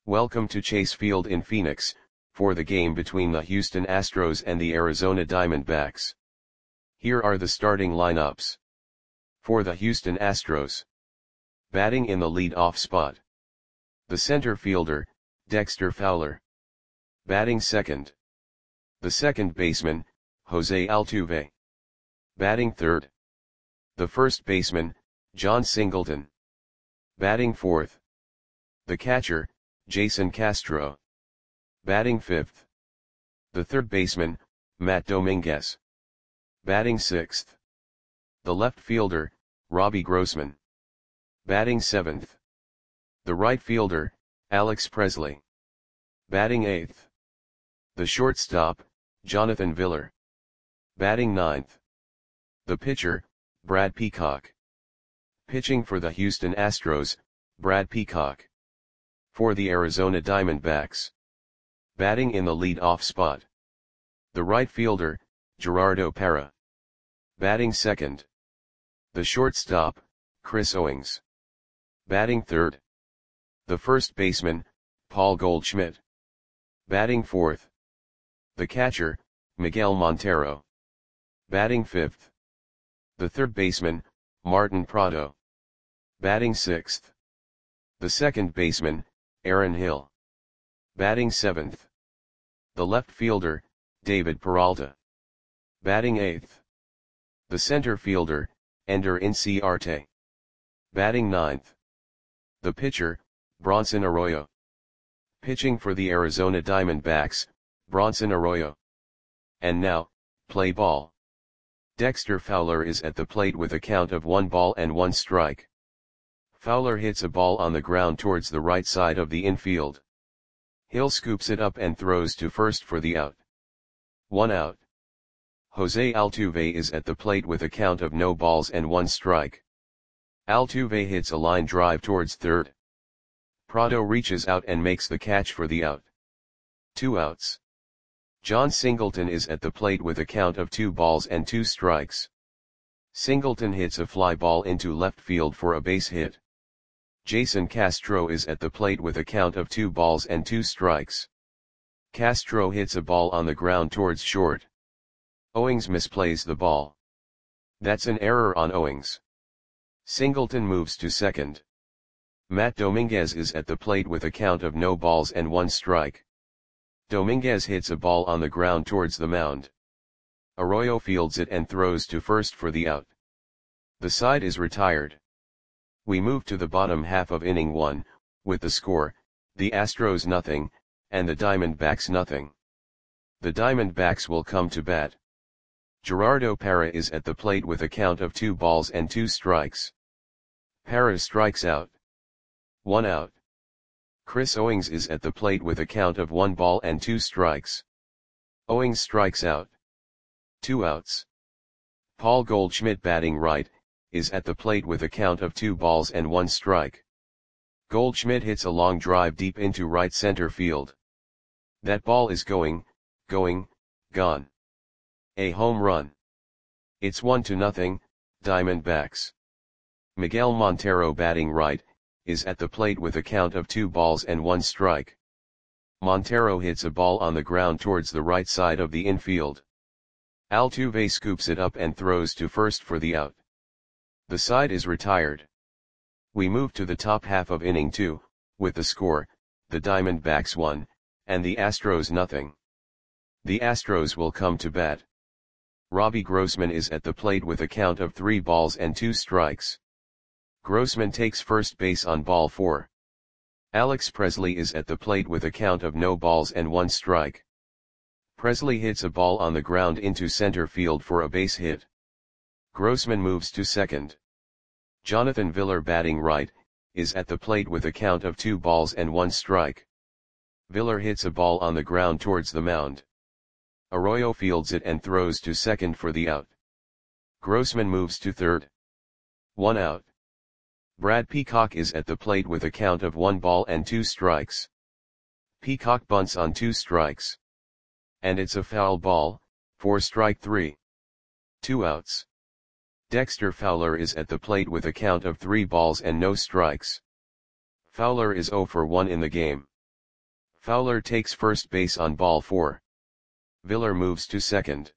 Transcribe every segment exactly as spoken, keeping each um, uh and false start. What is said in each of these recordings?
Welcome to Chase Field in Phoenix, for the game between the Houston Astros and the Arizona Diamondbacks. Here are the starting lineups. For the Houston Astros. Batting in the lead-off spot. The center fielder, Dexter Fowler. Batting second. The second baseman, Jose Altuve. Batting third. The first baseman, Jon Singleton. Batting fourth. The catcher, Jason Castro. Batting fifth. The third baseman, Matt Dominguez. Batting sixth. The left fielder, Robbie Grossman. Batting seventh. The right fielder, Alex Presley. Batting eighth. The shortstop, Jonathan Villar. Batting ninth. The pitcher, Brad Peacock. Pitching for the Houston Astros, Brad Peacock. For the Arizona Diamondbacks. Batting in the lead-off spot. The right fielder, Gerardo Parra. Batting second. The shortstop, Chris Owings. Batting third. The first baseman, Paul Goldschmidt. Batting fourth. The catcher, Miguel Montero. Batting fifth. The third baseman, Martin Prado. Batting sixth. The second baseman, Aaron Hill. Batting seventh. The left fielder, David Peralta. Batting eighth. The center fielder, Ender Inciarte. Batting ninth. The pitcher, Bronson Arroyo. Pitching for the Arizona Diamondbacks, Bronson Arroyo. And now, play ball. Dexter Fowler is at the plate with a count of one ball and one strike. Fowler hits a ball on the ground towards the right side of the infield. Hill scoops it up and throws to first for the out. One out. Jose Altuve is at the plate with a count of no balls and one strike. Altuve hits a line drive towards third. Prado reaches out and makes the catch for the out. Two outs. Jon Singleton is at the plate with a count of two balls and two strikes. Singleton hits a fly ball into left field for a base hit. Jason Castro is at the plate with a count of two balls and two strikes. Castro hits a ball on the ground towards short. Owings misplays the ball. That's an error on Owings. Singleton moves to second. Matt Dominguez is at the plate with a count of no balls and one strike. Dominguez hits a ball on the ground towards the mound. Arroyo fields it and throws to first for the out. The side is retired. We move to the bottom half of inning one, with the score, the Astros nothing, and the Diamondbacks nothing. The Diamondbacks will come to bat. Gerardo Parra is at the plate with a count of two balls and two strikes. Parra strikes out. One out. Chris Owings is at the plate with a count of one ball and two strikes. Owings strikes out. Two outs. Paul Goldschmidt, batting right, is at the plate with a count of two balls and one strike. Goldschmidt hits a long drive deep into right center field. That ball is going, going, gone. A home run. It's one to nothing, Diamondbacks. Miguel Montero, batting right, is at the plate with a count of two balls and one strike. Montero hits a ball on the ground towards the right side of the infield. Altuve scoops it up and throws to first for the out. The side is retired. We move to the top half of inning two, with the score, the Diamondbacks one, and the Astros nothing. The Astros will come to bat. Robbie Grossman is at the plate with a count of three balls and two strikes. Grossman takes first base on ball four. Alex Presley is at the plate with a count of no balls and one strike. Presley hits a ball on the ground into center field for a base hit. Grossman moves to second. Jonathan Villar, batting right, is at the plate with a count of two balls and one strike. Villar hits a ball on the ground towards the mound. Arroyo fields it and throws to second for the out. Grossman moves to third. One out. Brad Peacock is at the plate with a count of one ball and two strikes. Peacock bunts on two strikes. And it's a foul ball, for strike three. Two outs. Dexter Fowler is at the plate with a count of three balls and no strikes. Fowler is zero for one in the game. Fowler takes first base on ball four. Villar moves to second.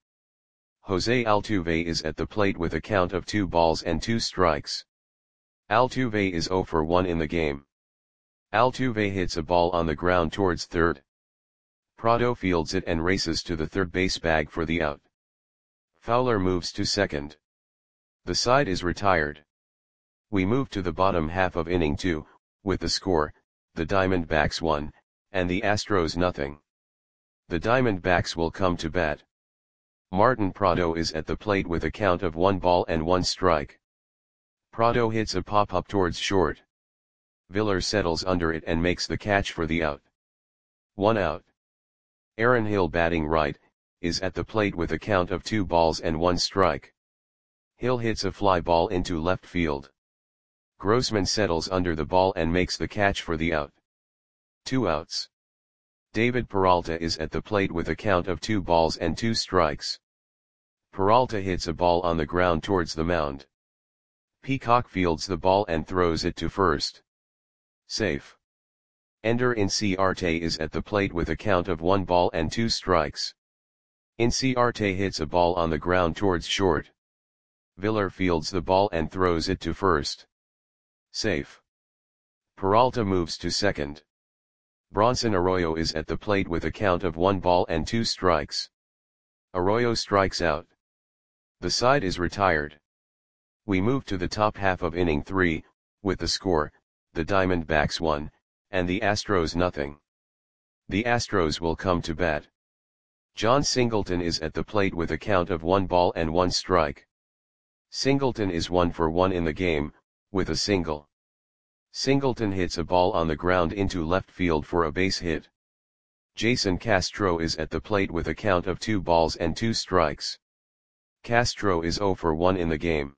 Jose Altuve is at the plate with a count of two balls and two strikes. Altuve is zero for one in the game. Altuve hits a ball on the ground towards third. Prado fields it and races to the third base bag for the out. Fowler moves to second. The side is retired. We move to the bottom half of inning two, with the score, the Diamondbacks one, and the Astros nothing. The Diamondbacks will come to bat. Martin Prado is at the plate with a count of one ball and one strike. Prado hits a pop-up towards short. Villar settles under it and makes the catch for the out. One out. Aaron Hill, batting right, is at the plate with a count of two balls and one strike. Hill hits a fly ball into left field. Grossman settles under the ball and makes the catch for the out. Two outs. David Peralta is at the plate with a count of two balls and two strikes. Peralta hits a ball on the ground towards the mound. Peacock fields the ball and throws it to first. Safe. Ender Inciarte is at the plate with a count of one ball and two strikes. Inciarte hits a ball on the ground towards short. Villar fields the ball and throws it to first. Safe. Peralta moves to second. Bronson Arroyo is at the plate with a count of one ball and two strikes. Arroyo strikes out. The side is retired. We move to the top half of inning three, with the score, the Diamondbacks one, and the Astros nothing. The Astros will come to bat. John Singleton is at the plate with a count of one ball and one strike. Singleton is one for one in the game, with a single. Singleton hits a ball on the ground into left field for a base hit. Jason Castro is at the plate with a count of two balls and two strikes. Castro is zero for one in the game.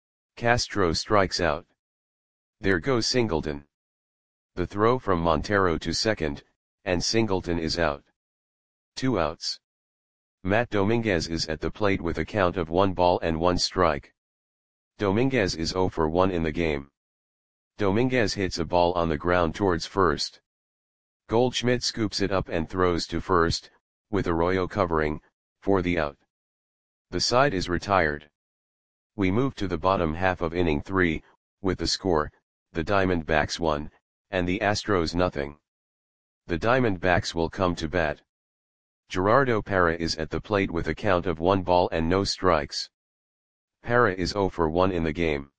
Castro strikes out. There goes Singleton. The throw from Montero to second, and Singleton is out. Two outs. Matt Dominguez is at the plate with a count of one ball and one strike. Dominguez is zero for one in the game. Dominguez hits a ball on the ground towards first. Goldschmidt scoops it up and throws to first, with Arroyo covering, for the out. The side is retired. We move to the bottom half of inning three, with the score, the Diamondbacks one, and the Astros nothing. The Diamondbacks will come to bat. Gerardo Parra is at the plate with a count of one ball and no strikes. Parra is zero for one in the game.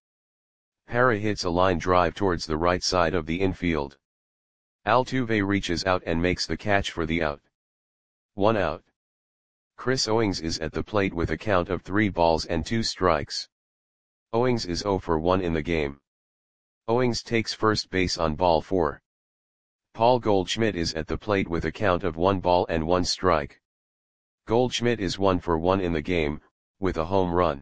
Parra hits a line drive towards the right side of the infield. Altuve reaches out and makes the catch for the out. One out. Chris Owings is at the plate with a count of three balls and two strikes. Owings is zero for one in the game. Owings takes first base on ball four. Paul Goldschmidt is at the plate with a count of one ball and one strike. Goldschmidt is one for one in the game, with a home run.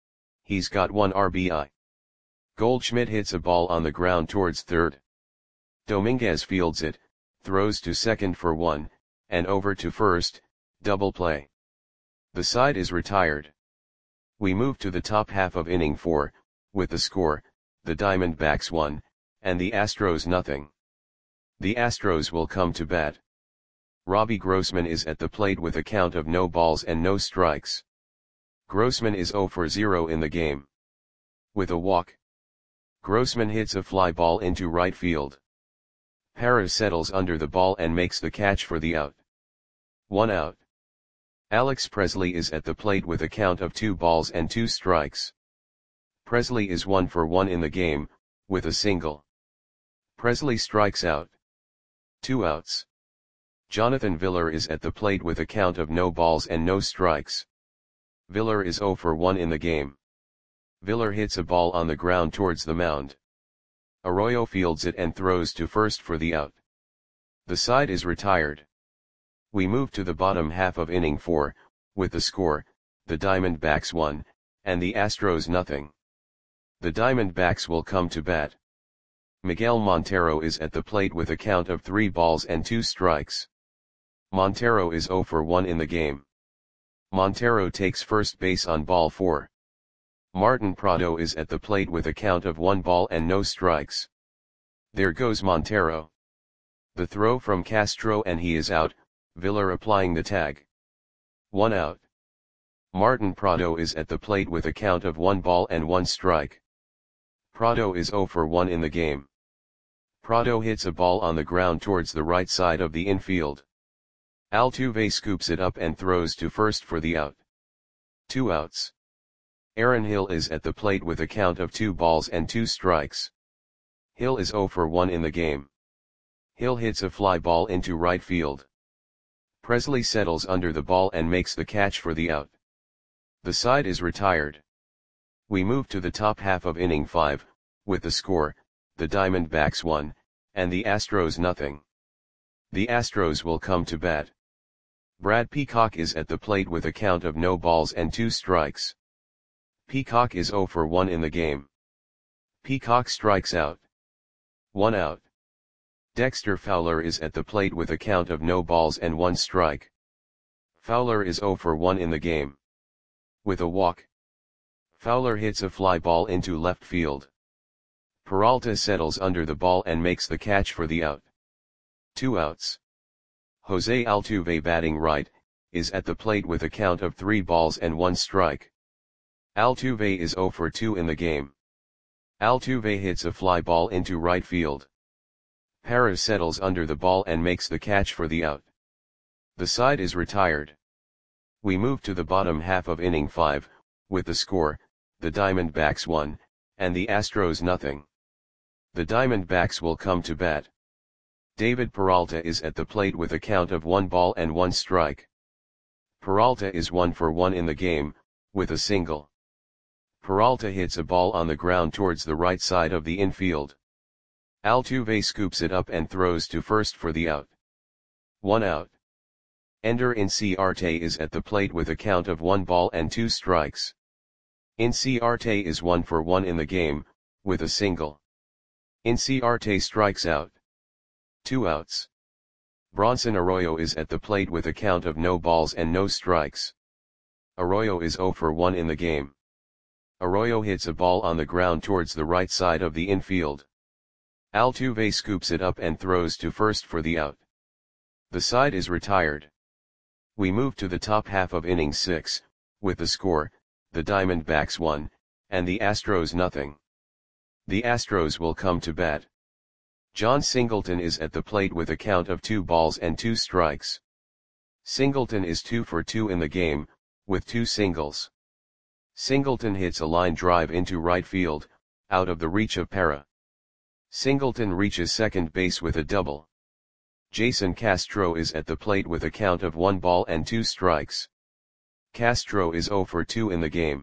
He's got one R B I. Goldschmidt hits a ball on the ground towards third. Dominguez fields it, throws to second for one, and over to first, double play. The side is retired. We move to the top half of inning four, with the score, the Diamondbacks one, and the Astros nothing. The Astros will come to bat. Robbie Grossman is at the plate with a count of no balls and no strikes. Grossman is zero for zero in the game. With a walk. Grossman hits a fly ball into right field. Parra settles under the ball and makes the catch for the out. One out. Alex Presley is at the plate with a count of two balls and two strikes. Presley is one for one in the game, with a single. Presley strikes out. Two outs. Jonathan Villar is at the plate with a count of no balls and no strikes. Villar is zero for one in the game. Villar hits a ball on the ground towards the mound. Arroyo fields it and throws to first for the out. The side is retired. We move to the bottom half of inning four, with the score, the Diamondbacks one, and the Astros nothing. The Diamondbacks will come to bat. Miguel Montero is at the plate with a count of three balls and two strikes. Montero is zero for one in the game. Montero takes first base on ball four. Martin Prado is at the plate with a count of one ball and no strikes. There goes Montero. The throw from Castro and he is out, Villar applying the tag. One out. Martin Prado is at the plate with a count of one ball and one strike. Prado is zero for one in the game. Prado hits a ball on the ground towards the right side of the infield. Altuve scoops it up and throws to first for the out. Two outs. Aaron Hill is at the plate with a count of two balls and two strikes. Hill is zero for one in the game. Hill hits a fly ball into right field. Presley settles under the ball and makes the catch for the out. The side is retired. We move to the top half of inning five, with the score, the Diamondbacks one, and the Astros nothing. The Astros will come to bat. Brad Peacock is at the plate with a count of no balls and two strikes. Peacock is zero for one in the game. Peacock strikes out. One out. Dexter Fowler is at the plate with a count of no balls and one strike. Fowler is zero for one in the game. With a walk, Fowler hits a fly ball into left field. Peralta settles under the ball and makes the catch for the out. Two outs. Jose Altuve, batting right, is at the plate with a count of three balls and one strike. Altuve is zero for two in the game. Altuve hits a fly ball into right field. Parra settles under the ball and makes the catch for the out. The side is retired. We move to the bottom half of inning five, with the score, the Diamondbacks one, and the Astros nothing. The Diamondbacks will come to bat. David Peralta is at the plate with a count of one ball and one strike. Peralta is one for one in the game, with a single. Peralta hits a ball on the ground towards the right side of the infield. Altuve scoops it up and throws to first for the out. One out. Ender Inciarte is at the plate with a count of one ball and two strikes. Inciarte is one for one in the game, with a single. Inciarte strikes out. Two outs. Bronson Arroyo is at the plate with a count of no balls and no strikes. Arroyo is zero for one in the game. Arroyo hits a ball on the ground towards the right side of the infield. Altuve scoops it up and throws to first for the out. The side is retired. We move to the top half of inning six, with the score, the Diamondbacks one, and the Astros nothing. The Astros will come to bat. John Singleton is at the plate with a count of two balls and two strikes. Singleton is two for two in the game, with two singles. Singleton hits a line drive into right field, out of the reach of Parra. Singleton reaches second base with a double. Jason Castro is at the plate with a count of one ball and two strikes. Castro is zero for two in the game.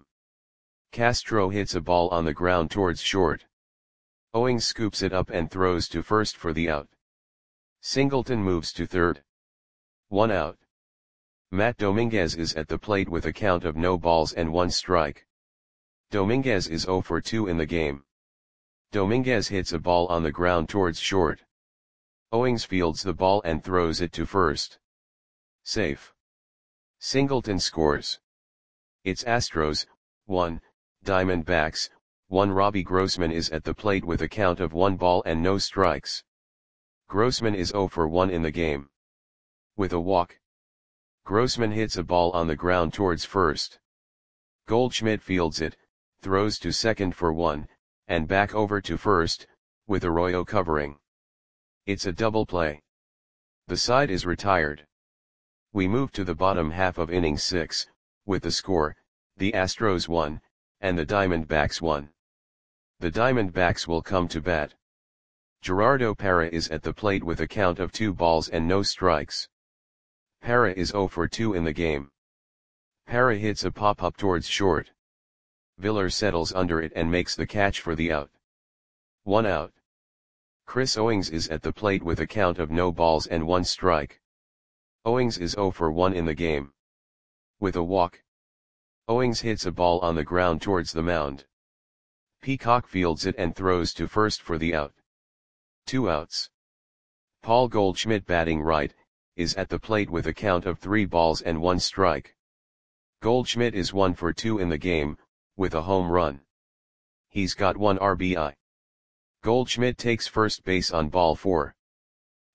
Castro hits a ball on the ground towards short. Owings scoops it up and throws to first for the out. Singleton moves to third. One out. Matt Dominguez is at the plate with a count of no balls and one strike. Dominguez is zero for two in the game. Dominguez hits a ball on the ground towards short. Owings fields the ball and throws it to first. Safe. Singleton scores. It's Astros, one, Diamondbacks, one. Robbie Grossman is at the plate with a count of one ball and no strikes. Grossman is zero for one in the game. With a walk, Grossman hits a ball on the ground towards first. Goldschmidt fields it, throws to second for one, and back over to first, with Arroyo covering. It's a double play. The side is retired. We move to the bottom half of inning six, with the score, the Astros one, and the Diamondbacks one. The Diamondbacks will come to bat. Gerardo Parra is at the plate with a count of two balls and no strikes. Parra is zero for two in the game. Parra hits a pop-up towards short. Villar settles under it and makes the catch for the out. One out. Chris Owings is at the plate with a count of no balls and one strike. Owings is zero for one in the game. With a walk, Owings hits a ball on the ground towards the mound. Peacock fields it and throws to first for the out. Two outs. Paul Goldschmidt, batting right, is at the plate with a count of three balls and one strike. Goldschmidt is one for two in the game, with a home run. He's got one R B I. Goldschmidt takes first base on ball four.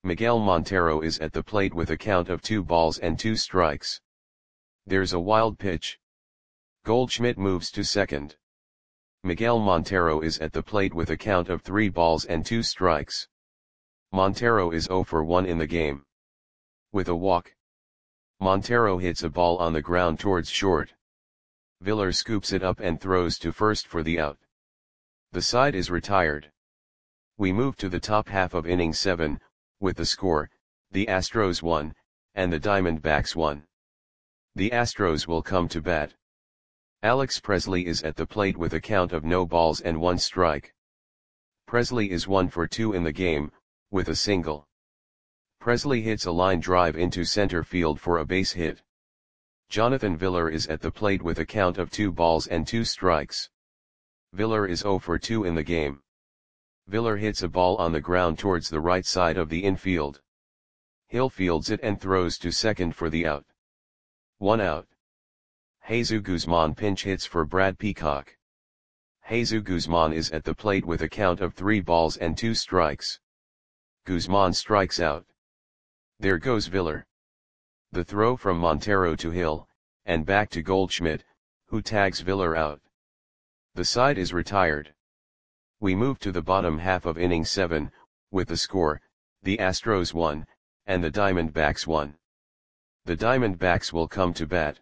Miguel Montero is at the plate with a count of two balls and two strikes. There's a wild pitch. Goldschmidt moves to second. Miguel Montero is at the plate with a count of three balls and two strikes. Montero is zero for one in the game. With a walk, Montero hits a ball on the ground towards short. Villar scoops it up and throws to first for the out. The side is retired. We move to the top half of inning seven, with the score, the Astros won, and the Diamondbacks won. The Astros will come to bat. Alex Presley is at the plate with a count of no balls and one strike. Presley is one for two in the game, with a single. Presley hits a line drive into center field for a base hit. Jonathan Villar is at the plate with a count of two balls and two strikes. Villar is zero for two in the game. Villar hits a ball on the ground towards the right side of the infield. Hill fields it and throws to second for the out. One out. Jesus Guzman pinch hits for Brad Peacock. Jesus Guzman is at the plate with a count of three balls and two strikes. Guzman strikes out. There goes Villar. The throw from Montero to Hill, and back to Goldschmidt, who tags Villar out. The side is retired. We move to the bottom half of inning seven, with the score, the Astros won, and the Diamondbacks won. The Diamondbacks will come to bat.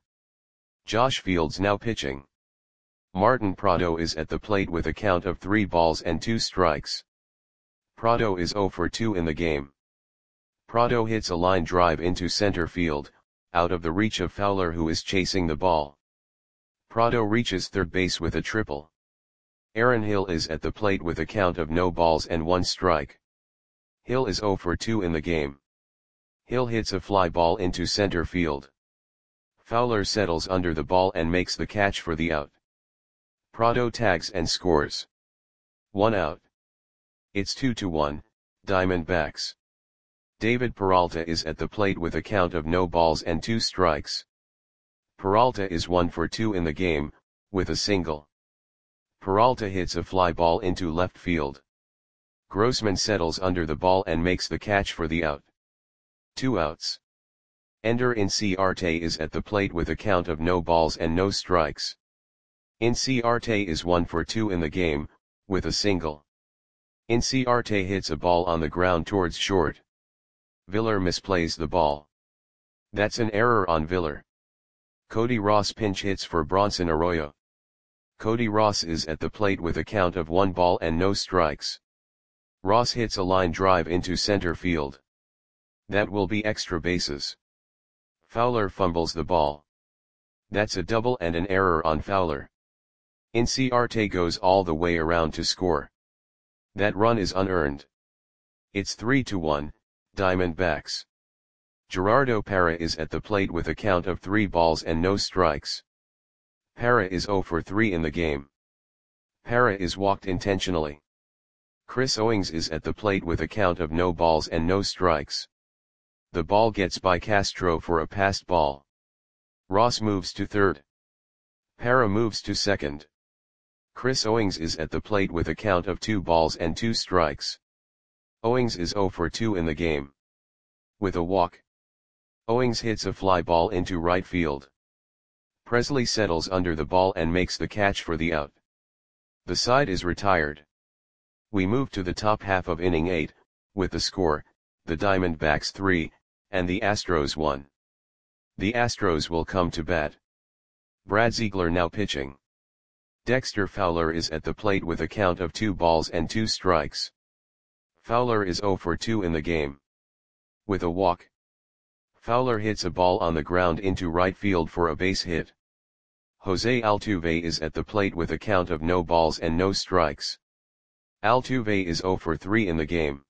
Josh Fields now pitching. Martin Prado is at the plate with a count of three balls and two strikes. Prado is zero for two in the game. Prado hits a line drive into center field, out of the reach of Fowler, who is chasing the ball. Prado reaches third base with a triple. Aaron Hill is at the plate with a count of no balls and one strike. Hill is zero for two in the game. Hill hits a fly ball into center field. Fowler settles under the ball and makes the catch for the out. Prado tags and scores. One out. It's two to one, Diamondbacks. David Peralta is at the plate with a count of no balls and two strikes. Peralta is one for two in the game, with a single. Peralta hits a fly ball into left field. Grossman settles under the ball and makes the catch for the out. Two outs. Ender Inciarte is at the plate with a count of no balls and no strikes. Inciarte is one for two in the game, with a single. Inciarte hits a ball on the ground towards short. Villar misplays the ball. That's an error on Villar. Cody Ross pinch hits for Bronson Arroyo. Cody Ross is at the plate with a count of one ball and no strikes. Ross hits a line drive into center field. That will be extra bases. Fowler fumbles the ball. That's a double and an error on Fowler. Inciarte goes all the way around to score. That run is unearned. It's three to one, Diamondbacks. Gerardo Parra is at the plate with a count of three balls and no strikes. Parra is zero for three in the game. Parra is walked intentionally. Chris Owings is at the plate with a count of no balls and no strikes. The ball gets by Castro for a passed ball. Ross moves to third. Parra moves to second. Chris Owings is at the plate with a count of two balls and two strikes. Owings is zero for two in the game. With a walk, Owings hits a fly ball into right field. Presley settles under the ball and makes the catch for the out. The side is retired. We move to the top half of inning eight, with the score, the Diamondbacks three, and the Astros one. The Astros will come to bat. Brad Ziegler now pitching. Dexter Fowler is at the plate with a count of two balls and two strikes. Fowler is zero for two in the game. With a walk, Fowler hits a ball on the ground into right field for a base hit. Jose Altuve is at the plate with a count of no balls and no strikes. Altuve is zero for three in the game.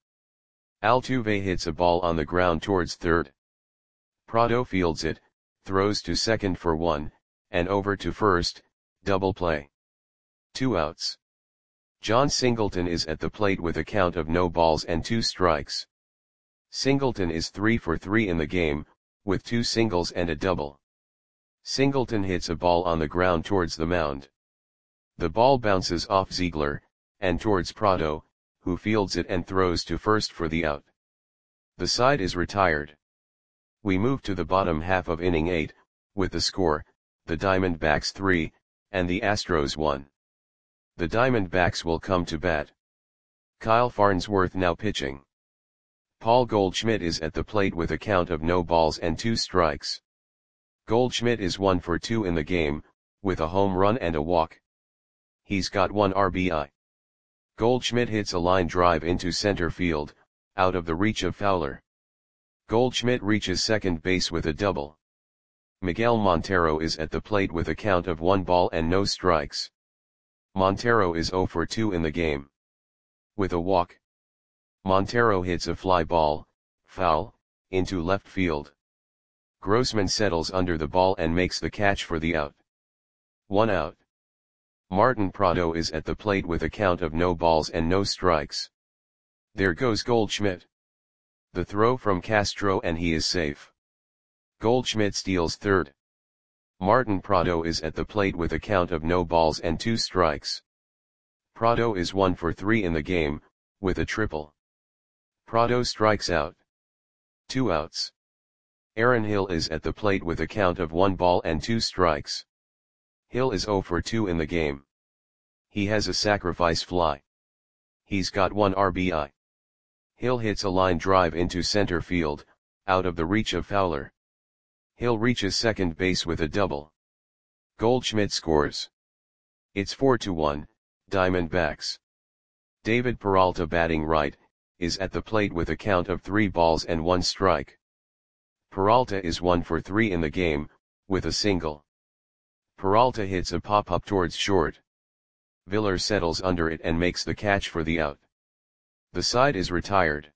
Altuve hits a ball on the ground towards third. Prado fields it, throws to second for one, and over to first, double play. Two outs. John Singleton is at the plate with a count of no balls and two strikes. Singleton is three for three in the game, with two singles and a double. Singleton hits a ball on the ground towards the mound. The ball bounces off Ziegler, and towards Prado, who fields it and throws to first for the out. The side is retired. We move to the bottom half of inning eight, with the score, the Diamondbacks three, and the Astros one. The Diamondbacks will come to bat. Kyle Farnsworth now pitching. Paul Goldschmidt is at the plate with a count of no balls and two strikes. Goldschmidt is one for two in the game, with a home run and a walk. He's got one R B I. Goldschmidt hits a line drive into center field, out of the reach of Fowler. Goldschmidt reaches second base with a double. Miguel Montero is at the plate with a count of one ball and no strikes. Montero is zero for two in the game. With a walk. Montero hits a fly ball, foul, into left field. Grossman settles under the ball and makes the catch for the out. One out. Martin Prado is at the plate with a count of no balls and no strikes. There goes Goldschmidt. The throw from Castro and he is safe. Goldschmidt steals third. Martin Prado is at the plate with a count of no balls and two strikes. Prado is one for three in the game, with a triple. Prado strikes out. Two outs. Aaron Hill is at the plate with a count of one ball and two strikes. Hill is zero for two in the game. He has a sacrifice fly. He's got one R B I. Hill hits a line drive into center field, out of the reach of Fowler. Hill reaches second base with a double. Goldschmidt scores. It's four to one, Diamondbacks. David Peralta batting right, is at the plate with a count of three balls and one strike. Peralta is one for three in the game, with a single. Peralta hits a pop-up towards short. Viller settles under it and makes the catch for the out. The side is retired.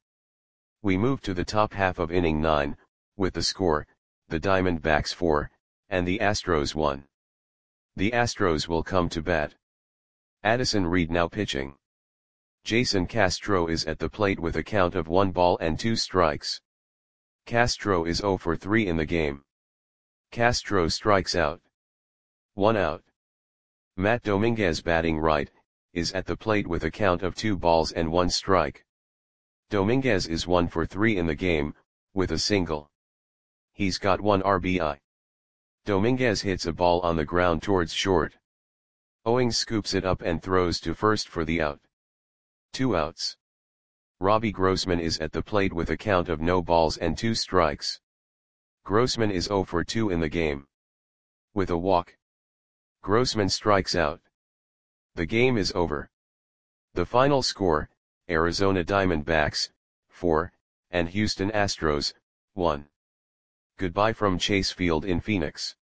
We move to the top half of inning nine, with the score, the Diamondbacks four, and the Astros one. The Astros will come to bat. Addison Reed now pitching. Jason Castro is at the plate with a count of one ball and two strikes. Castro is zero for three in the game. Castro strikes out. One out. Matt Dominguez batting right, is at the plate with a count of two balls and one strike. Dominguez is one for three in the game, with a single. He's got one R B I. Dominguez hits a ball on the ground towards short. Owings scoops it up and throws to first for the out. Two outs. Robbie Grossman is at the plate with a count of no balls and two strikes. Grossman is zero for two in the game. With a walk. Grossman strikes out. The game is over. The final score, Arizona Diamondbacks, four, and Houston Astros, one. Goodbye from Chase Field in Phoenix.